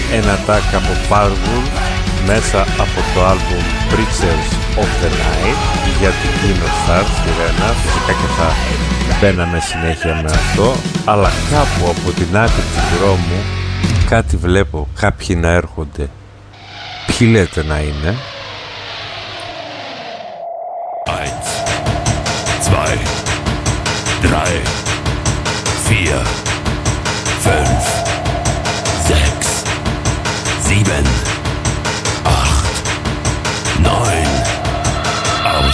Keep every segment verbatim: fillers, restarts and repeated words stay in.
ένα τάκ από Powerwolf μέσα από το άλμπουμ Preachers of the Night για την Queen of Stars στη Ρένα. Φυσικά και θα μπαίναμε συνέχεια με αυτό, αλλά κάπου από την άκρη του δρόμου κάτι βλέπω, κάποιοι να έρχονται. Ποιοι λέτε να είναι? eins, zwei, drei, vier, fünf, sechs, sieben, acht, neun, aus.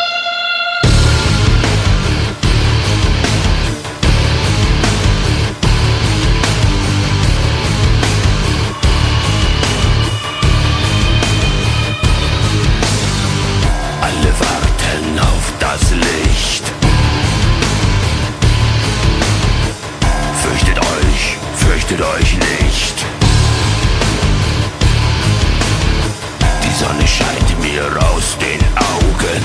Alle warten auf das Licht. Fürchtet euch, fürchtet euch nicht. Die Sonne scheint mir aus den Augen.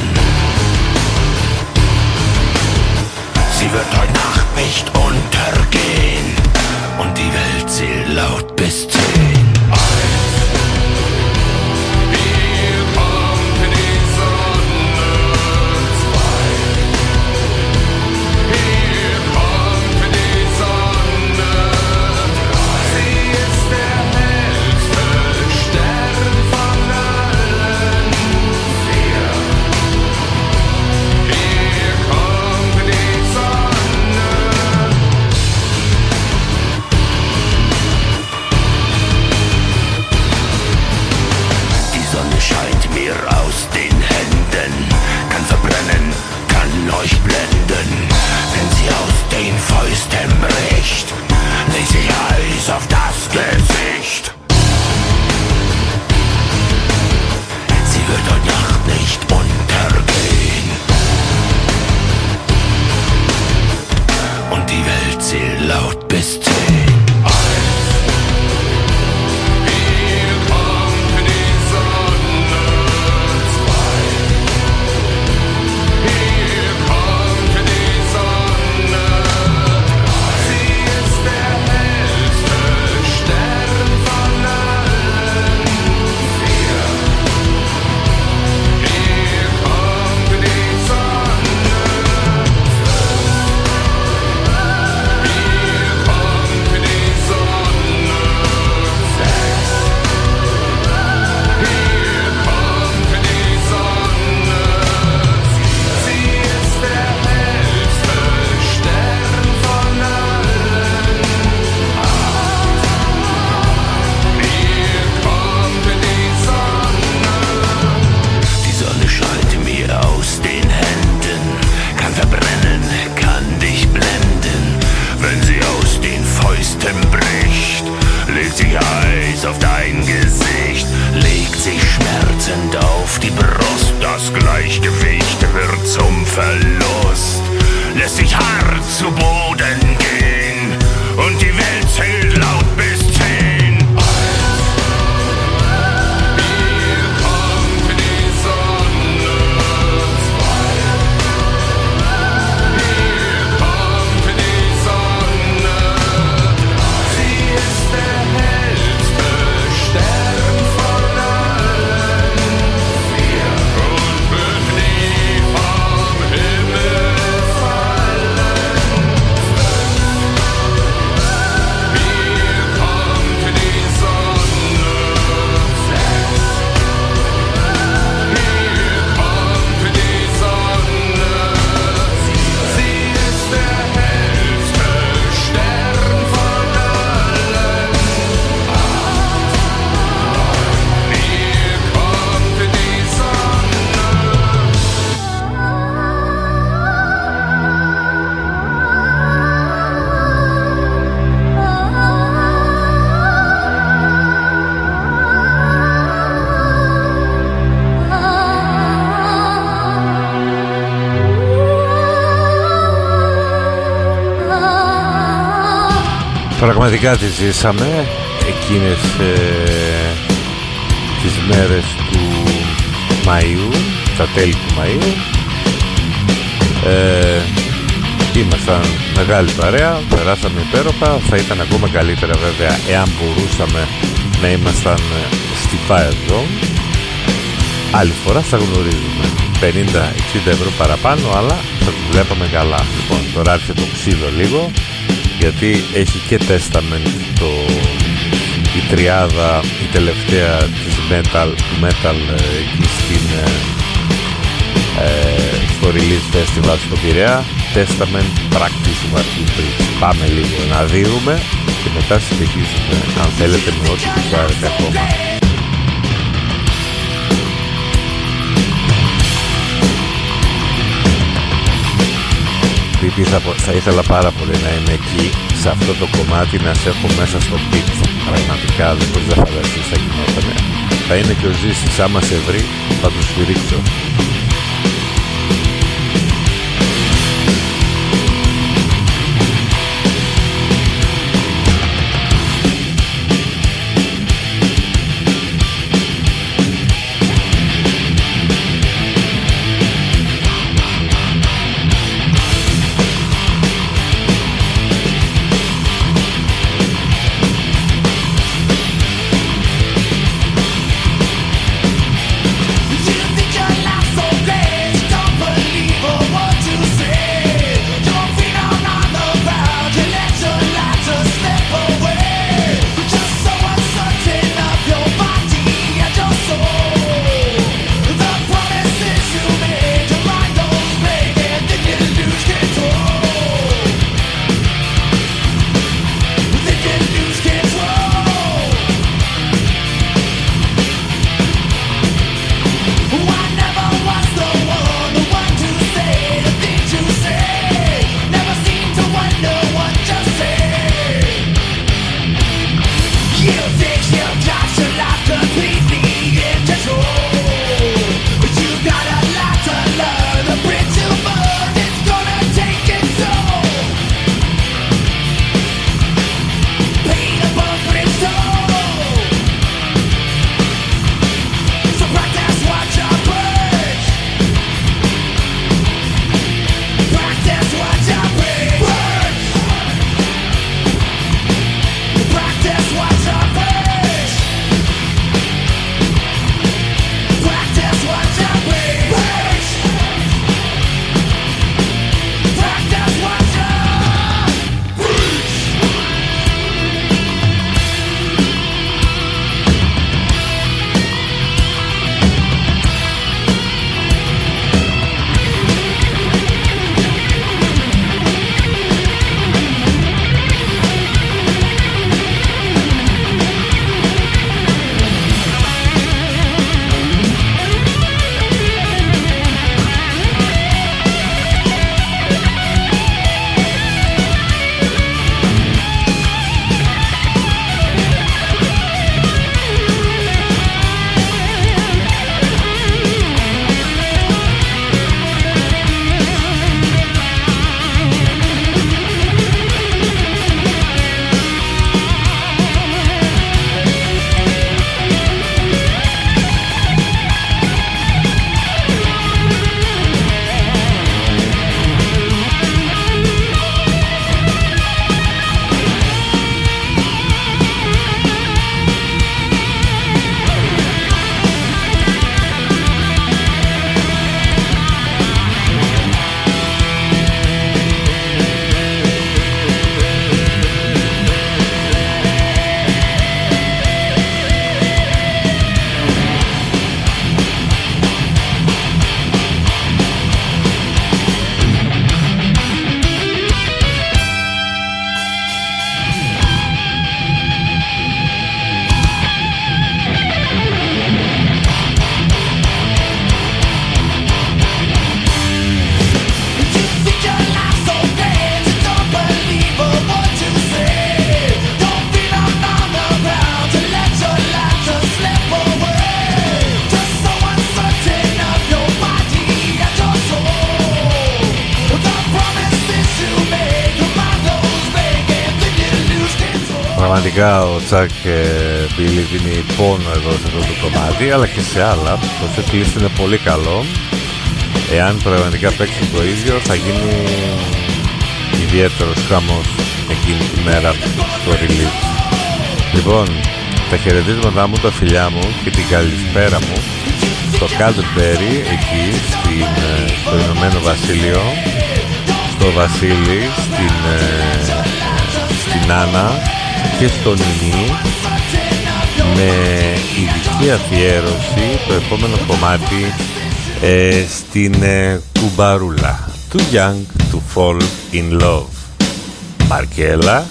Sie wird heute Nacht nicht untergehen. Und die Welt zählt laut bis zehn. Auf das Gesicht. Sie wird heute Nacht nicht untergehen. Und die Welt zählt laut bis zehn. Auf dein Gesicht legt sich schmerzend auf die Brust. Das Gleichgewicht wird zum Verlust. Lässt sich hart zu Boden gehen und die Welt zählt laut bis zehn. Πραγματικά τις ζήσαμε εκείνες ε, τις μέρες του Μαΐου, τα τέλη του Μαΐου. Ε, ήμασταν μεγάλη παρέα, περάσαμε υπέροχα. Θα ήταν ακόμα καλύτερα βέβαια εάν μπορούσαμε να ήμασταν στη Fire Zone. Άλλη φορά θα γνωρίζουμε πενήντα εξήντα ευρώ παραπάνω, αλλά θα το βλέπαμε καλά. Λοιπόν, τώρα άρχισε το ξύλο λίγο, γιατί έχει και Testament το, η τριάδα, η τελευταία της metal, του metal εκεί στην, ε, στο Release Festival στο Πειραιά. Testament, Practice, Martin Bridge. Πάμε λίγο να δούμε και μετά συνεχίζουμε, αν θέλετε, με ό,τι κουστάρετε ακόμα. Θα, θα ήθελα πάρα πολύ να είμαι εκεί, σε αυτό το κομμάτι, να σε έχω μέσα στο beat. Πραγματικά δεν μπορείς να φανταστείς θα γινότανε. Θα είναι και ο Ζήσης, άμα σε βρει θα του σφυρίξω. Πραγματικά ο Τσακ Μπίλι δίνει πόνο εδώ σε αυτό το κομμάτι, αλλά και σε άλλα. Το set list είναι πολύ καλό. Εάν πραγματικά παίξει το ίδιο θα γίνει ιδιαίτερος χαμός εκείνη τη μέρα στο release. Λοιπόν, τα χαιρετίσματά μου, τα φιλιά μου και την καλησπέρα μου στο Κάλτερμπερι, εκεί στην, στο Ηνωμένο Βασίλειο, στο Βασίλη, στην, στην Άννα και στο Νινί, με ειδική αφιέρωση το επόμενο κομμάτι ε, στην ε, κουμπαρούλα Too Young to Fall in Love. Μαρκέλα.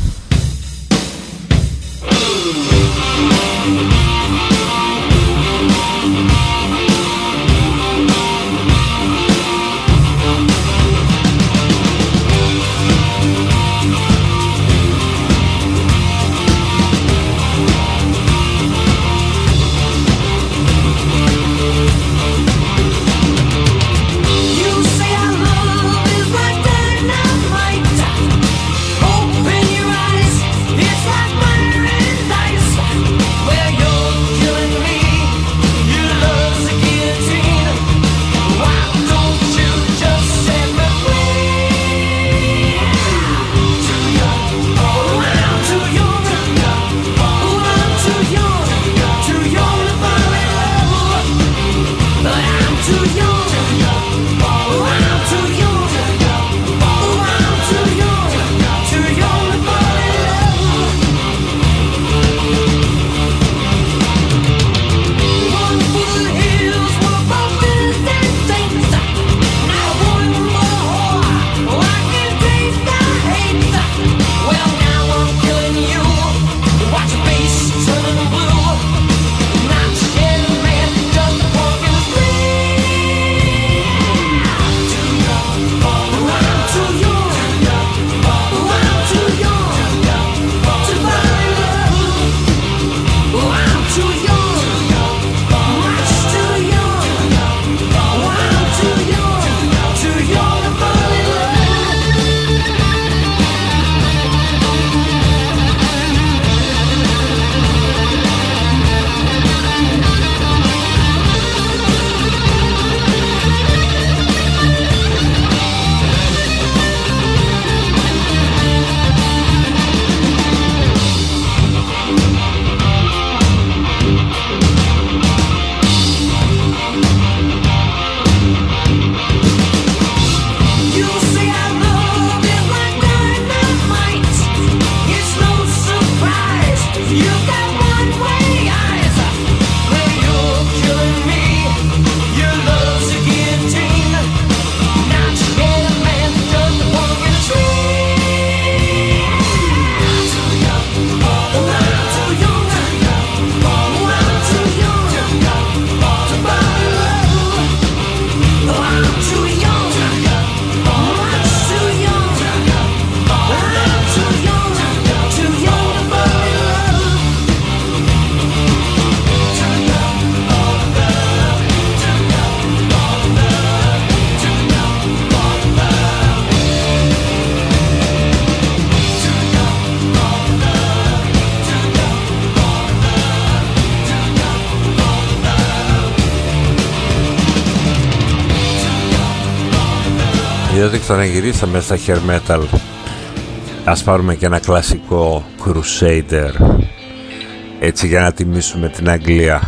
Διότι ξαναγυρίσαμε στα hair metal, ας πάρουμε και ένα κλασικό Crusader, έτσι για να τιμήσουμε την Αγγλία.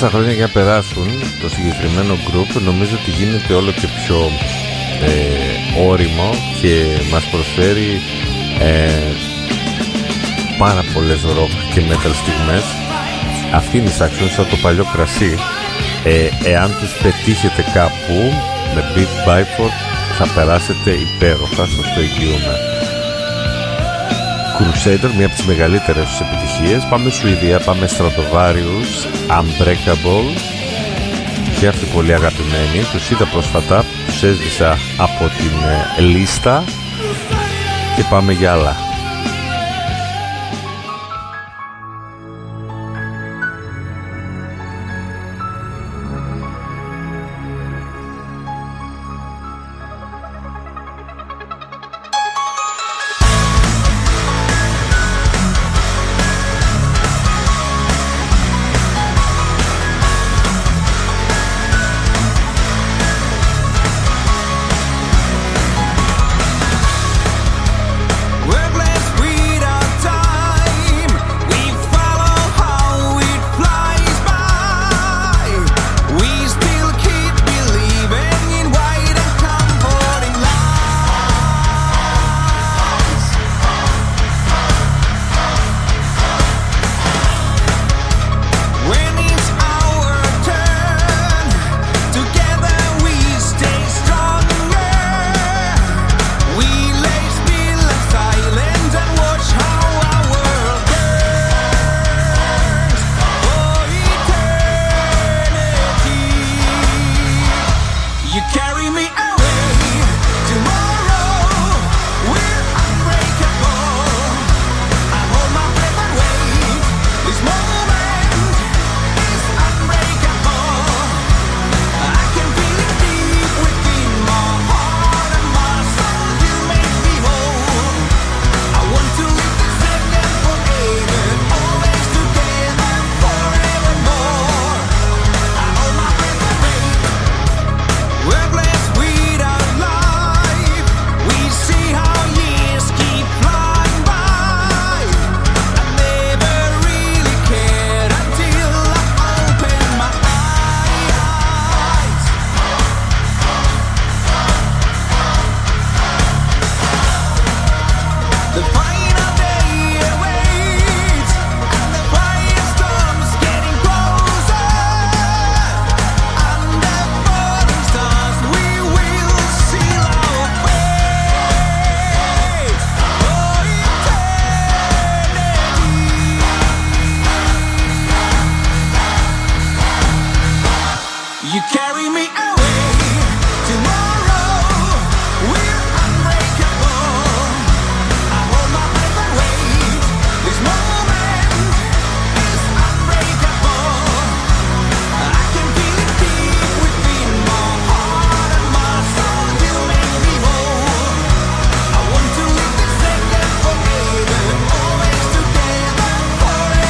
όσα χρόνια για να περάσουν το συγκεκριμένο group νομίζω ότι γίνεται όλο και πιο ε, όριμο και μας προσφέρει ε, πάρα πολλές rock και metal στιγμές. Αυτή είναι η Saxon, σαν το παλιό κρασί. Ε, εάν τους πετύχετε κάπου με Beat Byford θα περάσετε υπέροχα, σας το εγγυούμε. Crusader, μία από τις μεγαλύτερες τους επιτυχίες. Πάμε Σουηδία, πάμε Stratovarius, Unbreakable, και αυτή πολύ αγαπημένη. Τους είδα πρόσφατα, τους έσβησα από την ε, λίστα και πάμε για άλλα.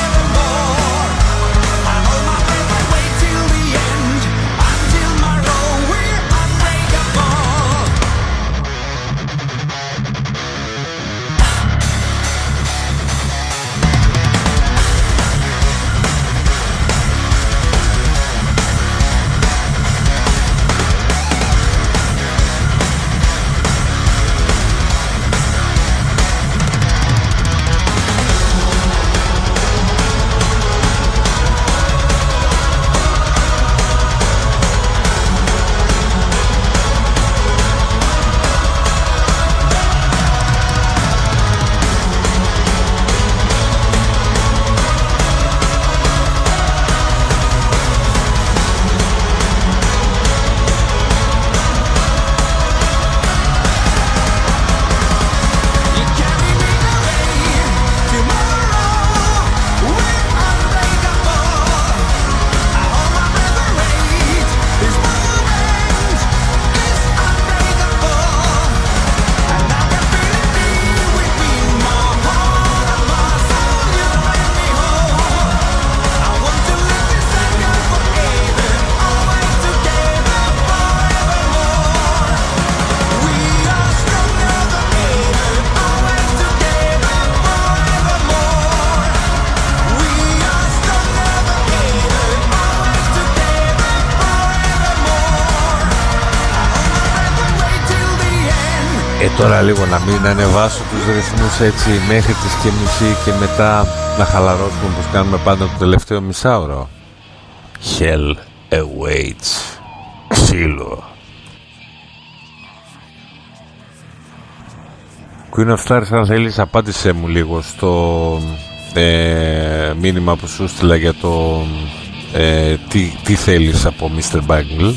Till the end, until my road Ε, τώρα λίγο να μην ανεβάσω τους ρυθμούς έτσι μέχρι τις και μισή και μετά να χαλαρώσουμε όπως κάνουμε πάντα το τελευταίο μισάωρο. Hell awaits. Ξύλο. Queen of Stars, αν θέλεις απάντησέ μου λίγο στο ε, μήνυμα που σου στείλα για το ε, τι, τι θέλεις από μίστερ Bangle.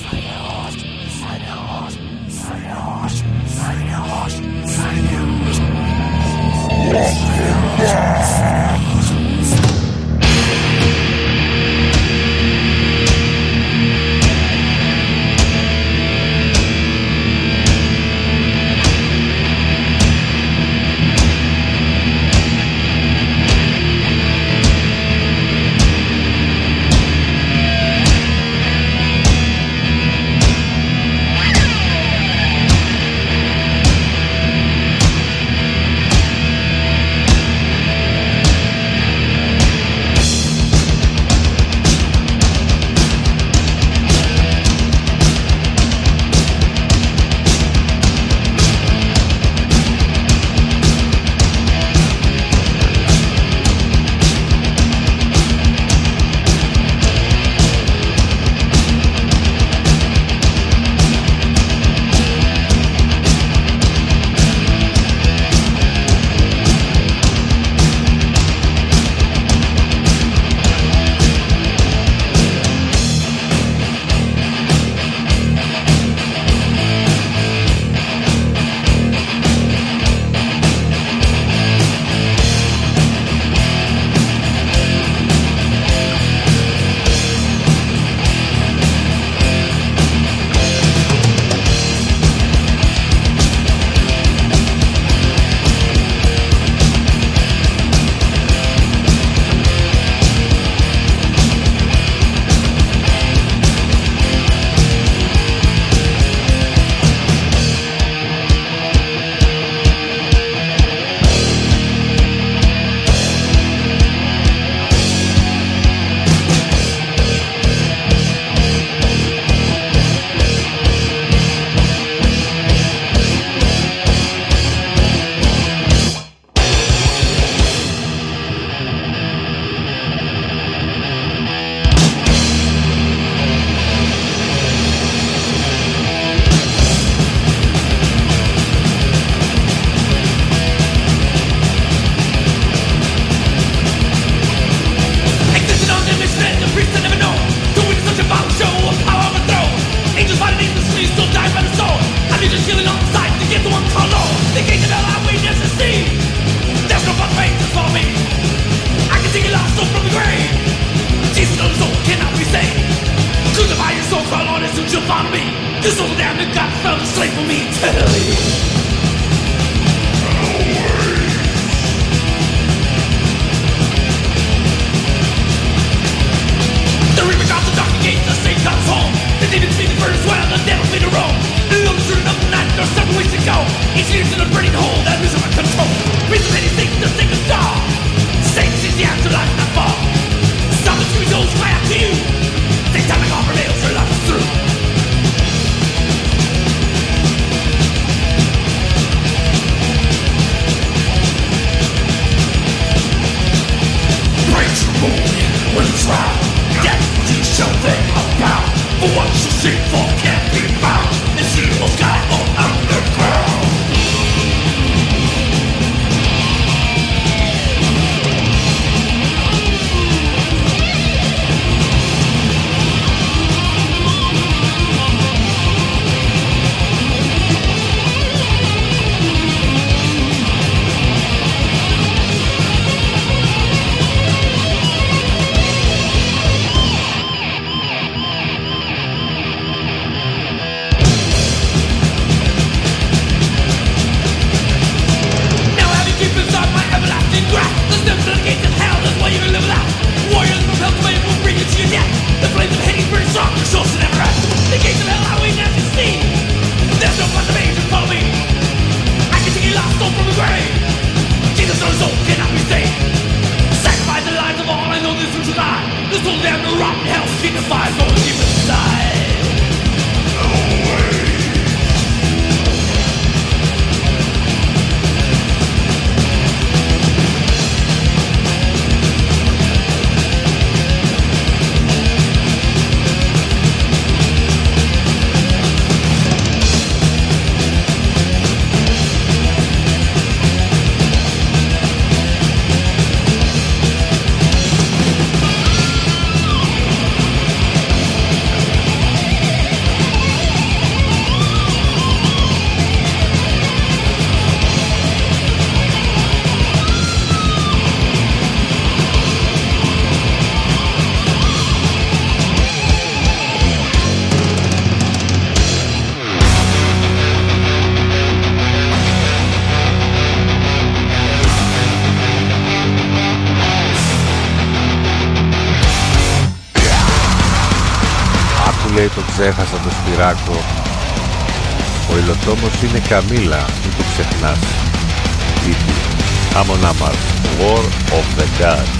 το ξέχασα το Σπυράκο. Ο υλοτόμος είναι Καμίλα, μην το ξεχνάς. Τίτλοι Amon Amarth, War of the Gods.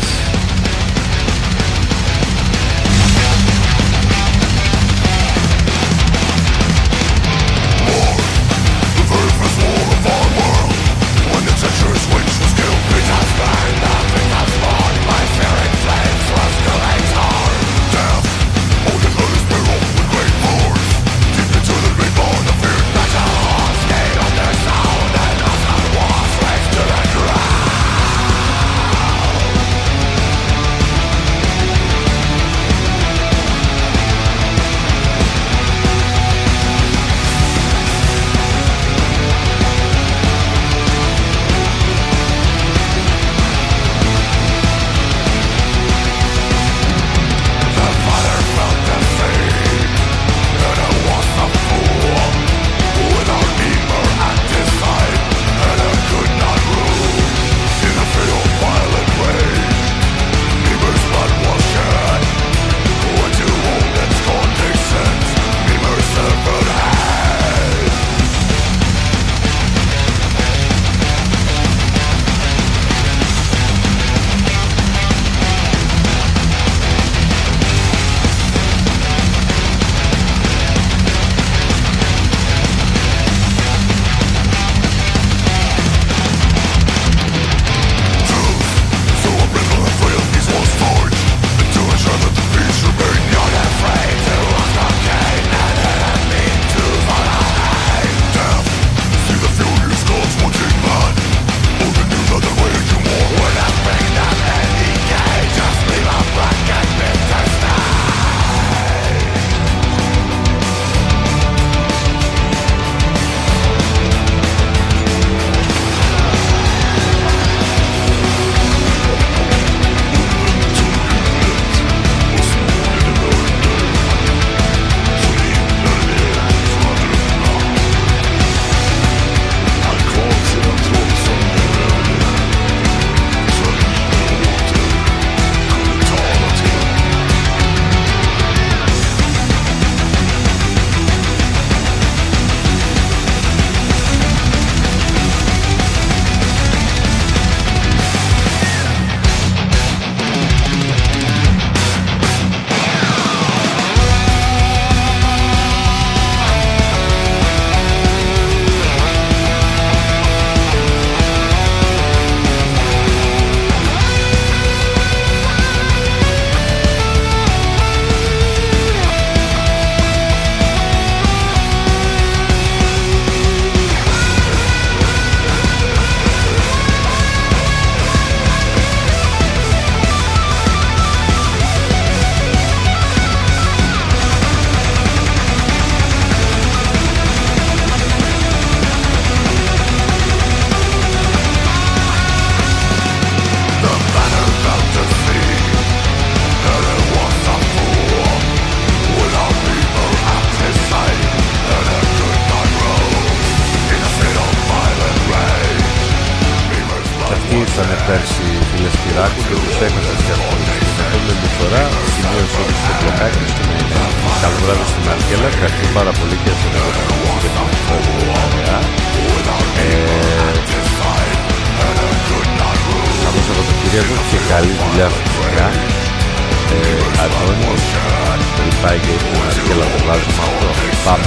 πέρσι φίλε Σπυράκου και τους έχασες και αυτούς. Και αυτό με τη φορά σημείωσε ότι στο πλοκάκι στην Ελλάδα. Καλό βράδυ στην Αρκέλα, ευχαριστώ πάρα πολύ και σε ένα και τον ωραία. Καλό Σαββατοκύριακο και καλή δουλειά φυσικά. Αντώνης, περιπάει και την Αρκέλα το βάζουμε αυτό. Πάμε.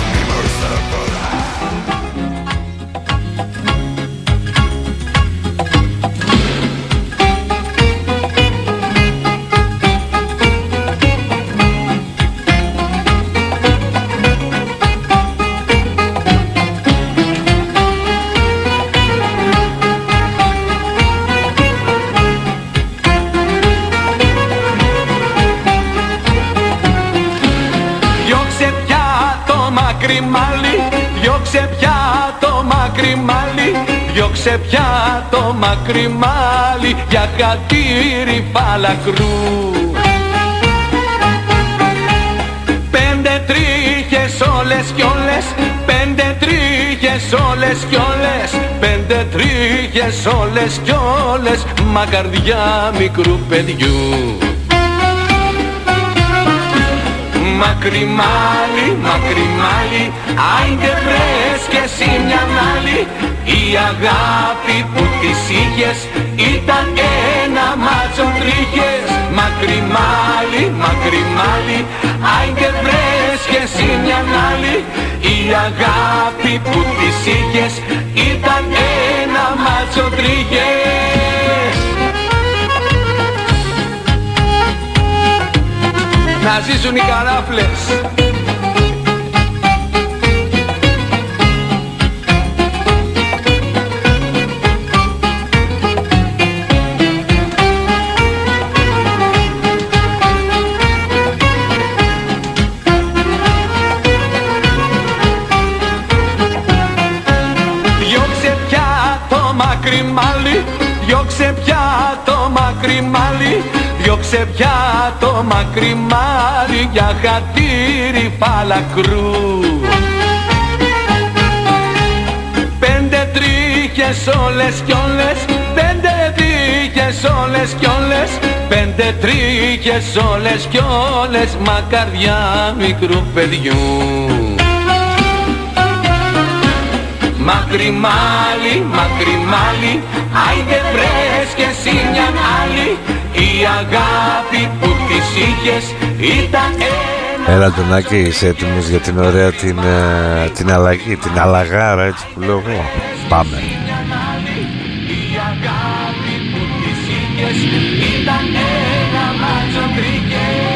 Διώξε πια το μακρύ μάλι, διώξε πια το μακρύ μάλι για χατήρι φαλακρού. Πέντε τρίχες όλες κι όλες, πέντε τρίχες όλες κι όλες, πέντε τρίχες όλες κι όλες, μα καρδιά μικρού παιδιού. Μακριμάλι, μακριμάλι, άιντε βρες και εσύ μια άλλη. Η αγάπη που της είχες ήταν ένα μάτσο τρίχες. Μακριμάλι, μακριμάλι, άιντε βρες και εσύ μια άλλη. Η αγάπη που της είχες ήταν ένα μάτσο τρίχες. Να ζήσουν οι καράφλες. Διώξε πια το μακριμάλι, διώξε πια το μακριμάλι, διώξε πια το μακριμάλι για χατήρι φαλακρού. Πέντε τρίχες όλες κι όλες, πέντε τρίχες όλες κι όλες, πέντε τρίχες όλες κι όλες, μα καρδιά μικρού παιδιού. Μακριμάλι, μακριμάλι, άιντε βρες και εσύ μια άλλη. Η αγάπη που της είχες ήταν ένα... Έλα τον Άκη, είσαι έτοιμος για την ωραία την, ε, την αλλαγή, την αλλαγάρα έτσι που λέω εγώ. Πάμε. Η αγάπη που της είχες ήταν ένα μάτσο τρίκες.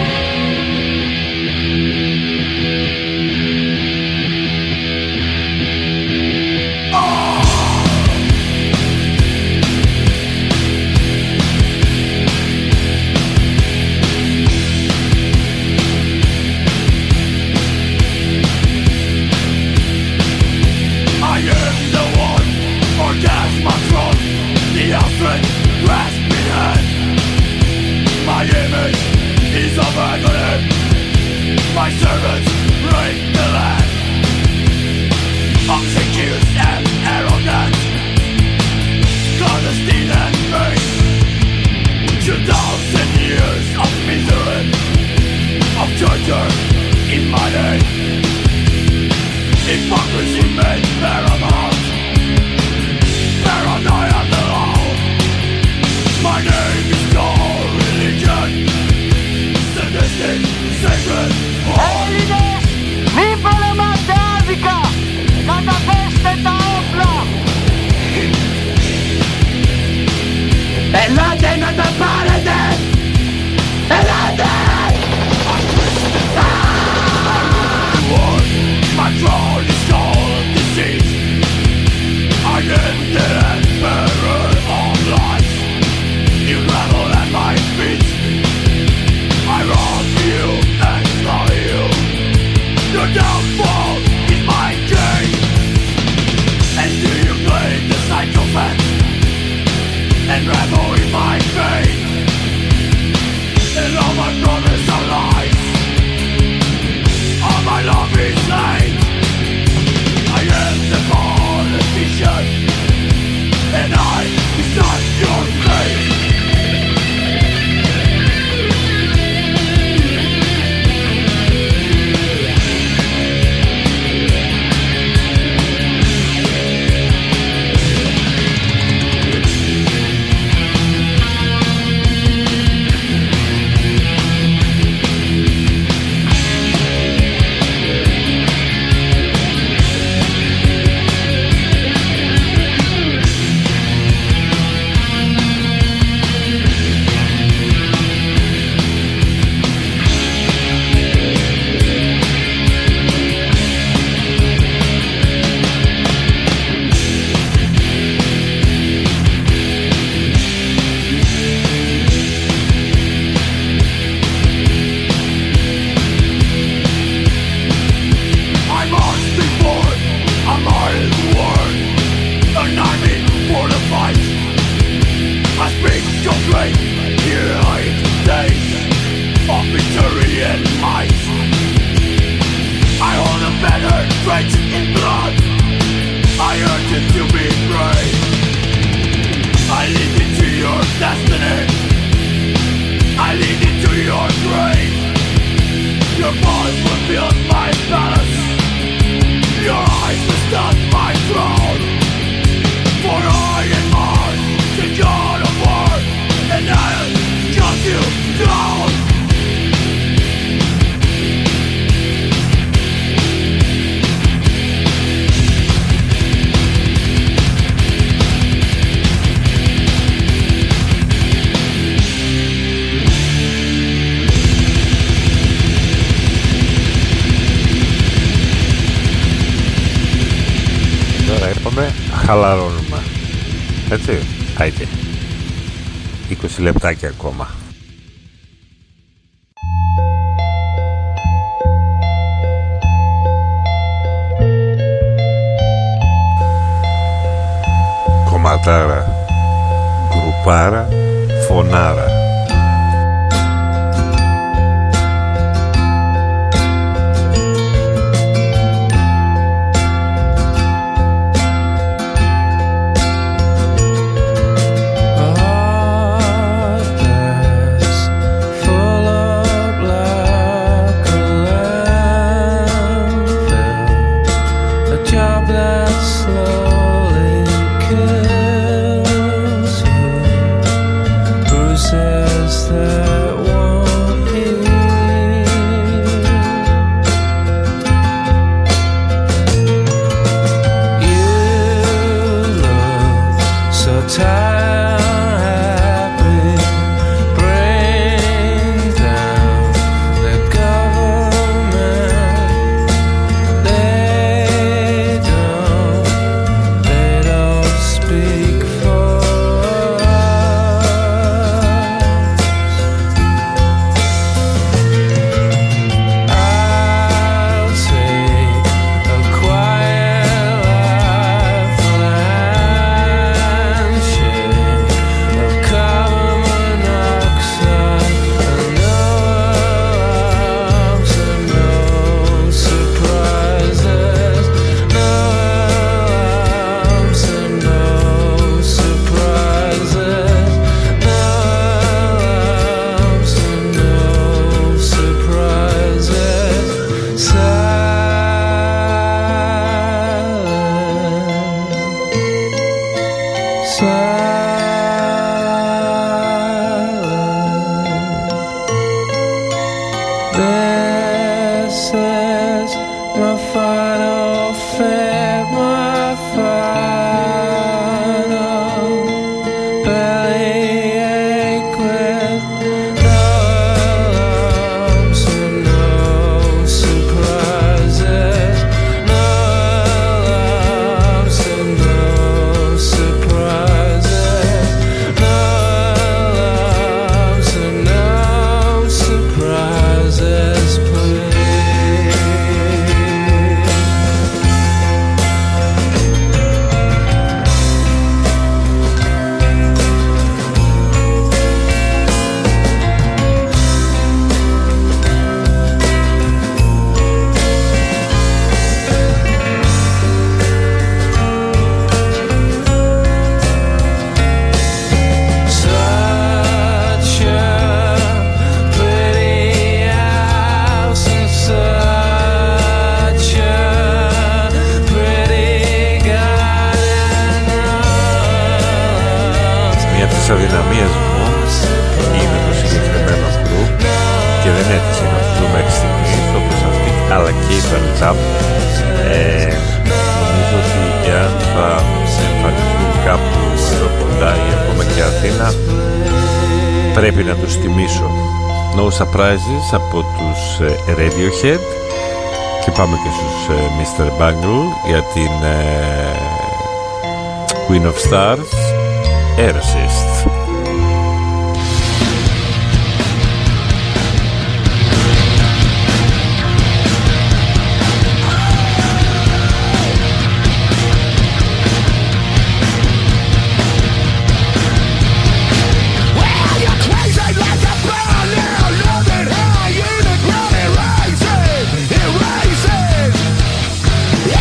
My servants reign the land, obsequious and arrogant, clandestine and vain. Two thousand years of misery, of torture in my name. Hypocrisy made paramount, paranoia the law. My name is no religion, sadistic, sacred. Έλληνες, μην πολεμάτε άδικα! Καταθέστε τα όπλα! Ελάτε να τα πάρετε! Ελάτε! My throne is called disease. I am the emperor of life. You gravel at my feet. I rob you and slaughter you. Your downfall is my gain. And do you play the psychopath and revel in my pain? And all my promise are lies. All my love is slain. I am the politician, and I decide your fate. Χαλαρώνουμε. Έτσι, άιτε. είκοσι λεπτάκια ακόμα. Κομματάρα, γκρουπάρα, φωνάρα. αδυναμίες μου είναι το συγκεκριμένο group και δεν έτυχε να το δούμε μέχρι στιγμής όπως αυτή, αλλά και η Pearl ε, νομίζω ότι εάν θα εμφανιστούν κάπου εδώ κοντά ή ακόμα και Αθήνα πρέπει να τους τιμήσω. No Surprises από τους Radiohead και πάμε και στους μίστερ Bungle για την ε, Queen of Stars, Aerosmith.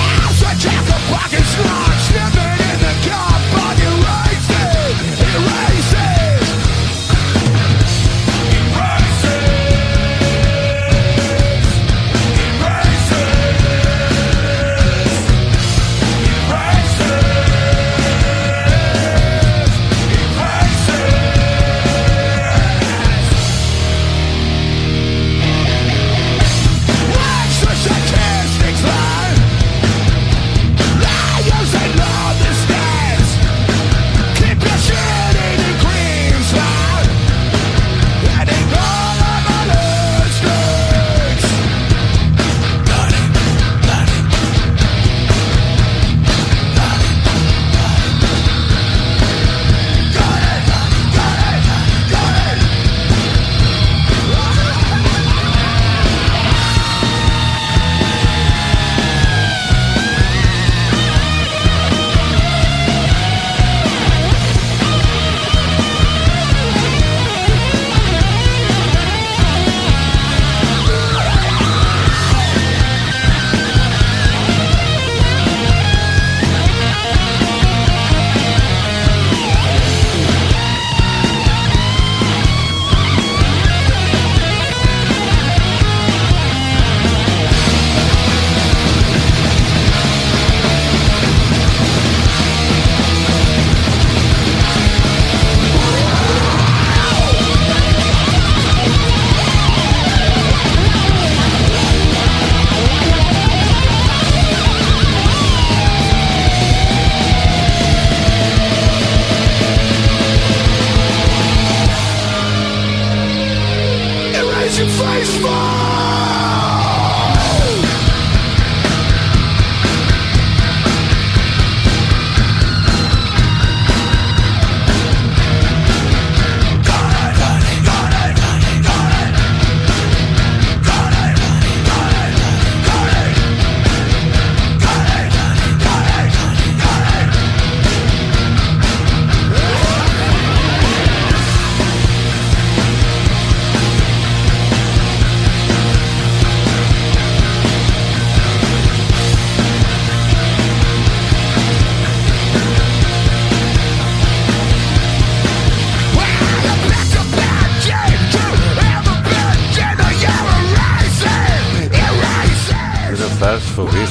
Snipping in the car, bucket racing, it racing.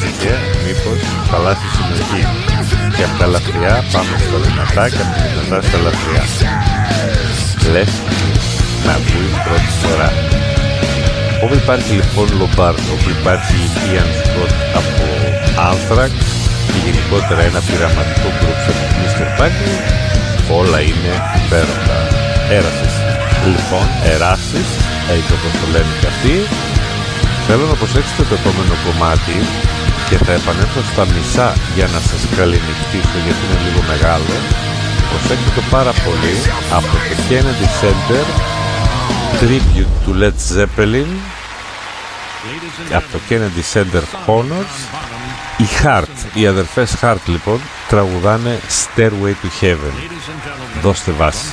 χάθηκε, μήπως χαλάσει η συνοχή. Και από τα ελαφριά πάμε στο δυνατά και από τα δυνατά στα ελαφριά. Λες να ακούεις πρώτη φορά. Όπου υπάρχει λοιπόν Λομπάρντ, όπου υπάρχει Ian Scott από Anthrax και γενικότερα ένα πειραματικό γκρουπ από το μίστερ Buckley, όλα είναι υπέροχα. Έρασες. Λοιπόν, Erasis, έτσι όπως το λένε και αυτοί. Θέλω να προσέξετε το επόμενο κομμάτι και θα επανέλθω στα μισά για να σας καληνυχτήσω γιατί είναι λίγο μεγάλο. Προσέξτε το πάρα πολύ από το Kennedy Center Tribute to Led Zeppelin, από το Kennedy Center Honors. Οι Heart, οι αδερφές Heart λοιπόν τραγουδάνε Stairway to Heaven. Δώστε βάση.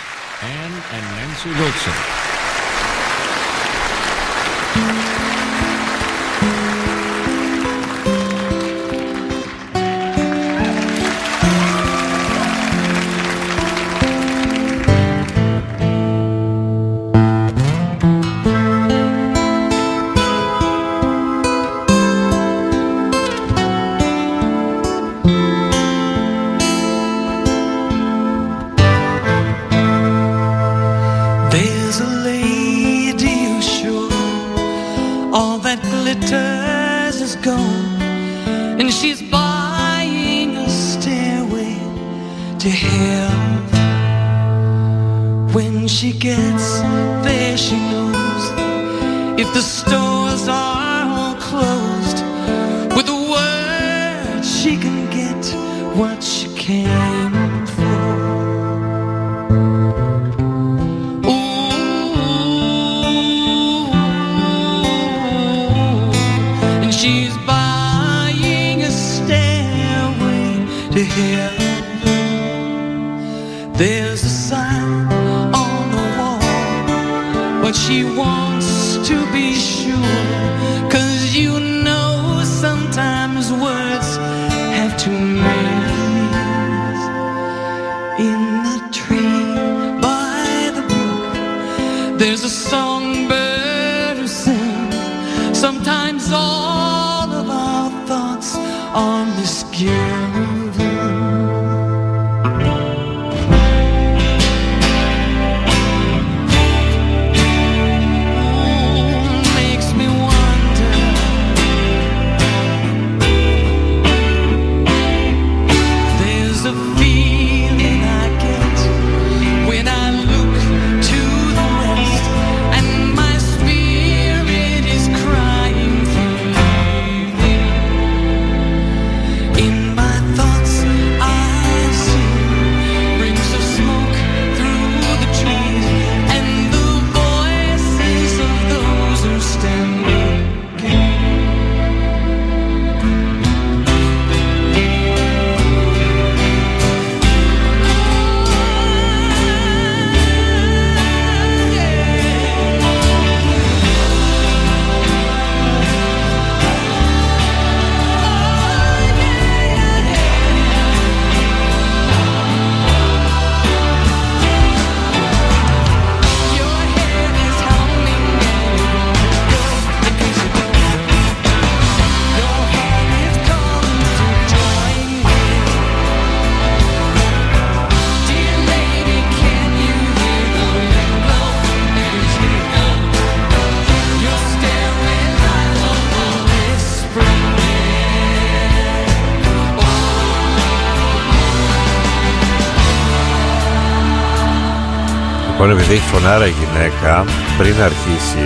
Λοιπόν, επειδή έχει φωνάρα η γυναίκα, πριν αρχίσει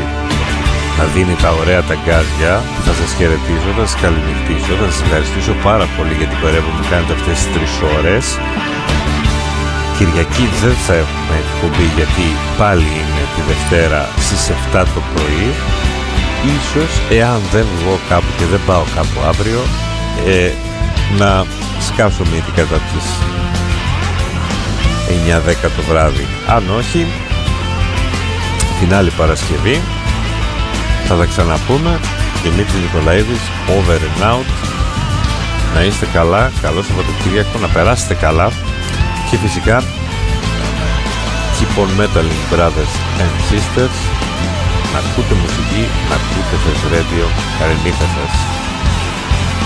να δίνει τα ωραία ταγκάζια, θα σας χαιρετήσω, θα σας καληνυχτήσω, θα σας ευχαριστήσω πάρα πολύ για την παρέα που μου κάνετε αυτές τις τρεις ώρες. Κυριακή δεν θα έχουμε εκπομπή γιατί πάλι είναι τη Δευτέρα στις επτά το πρωί. Ίσως, εάν δεν βγω κάπου και δεν πάω κάπου αύριο, ε, να σκάσω μύτη κατά τις εννιά δέκα το βράδυ. Αν όχι, την άλλη Παρασκευή θα τα ξαναπούμε. Δημήτρης Νικολαίδης, over and out. Να είστε καλά, καλό Σαββατοκύριακο, να περάσετε καλά και φυσικά keep on metaling brothers and sisters. Να ακούτε μουσική, να ακούτε Fest Radio. Καληνύχτα σας.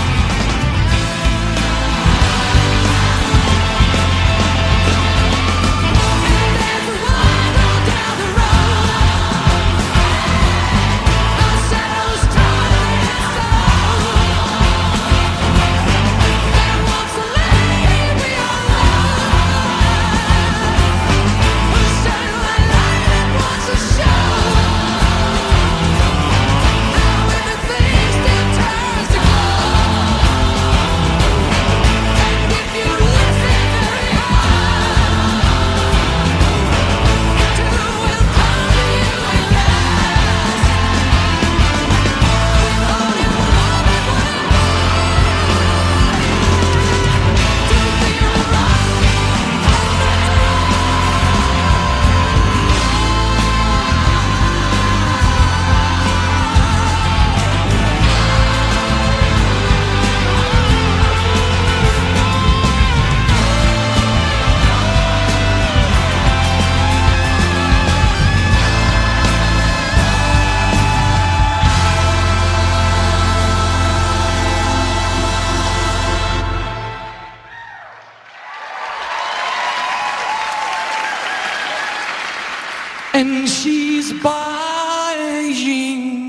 Beijing,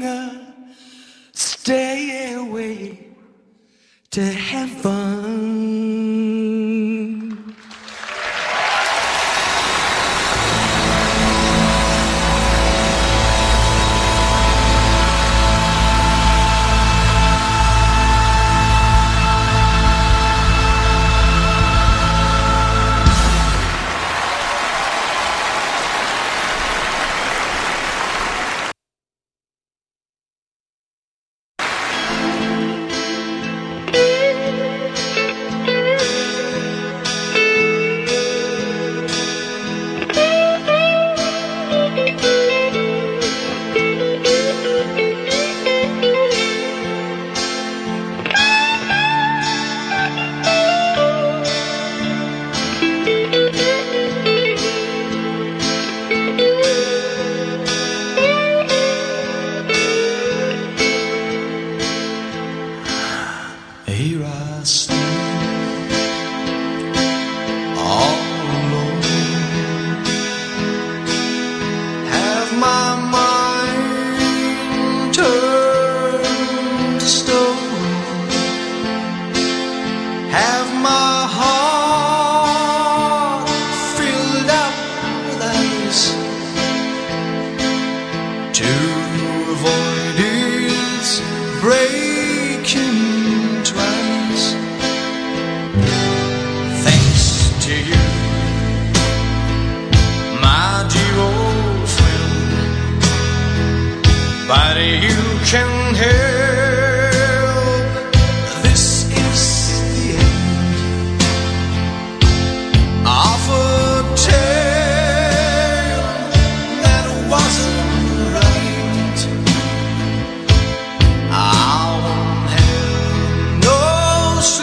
stay away to heaven. Here I stand.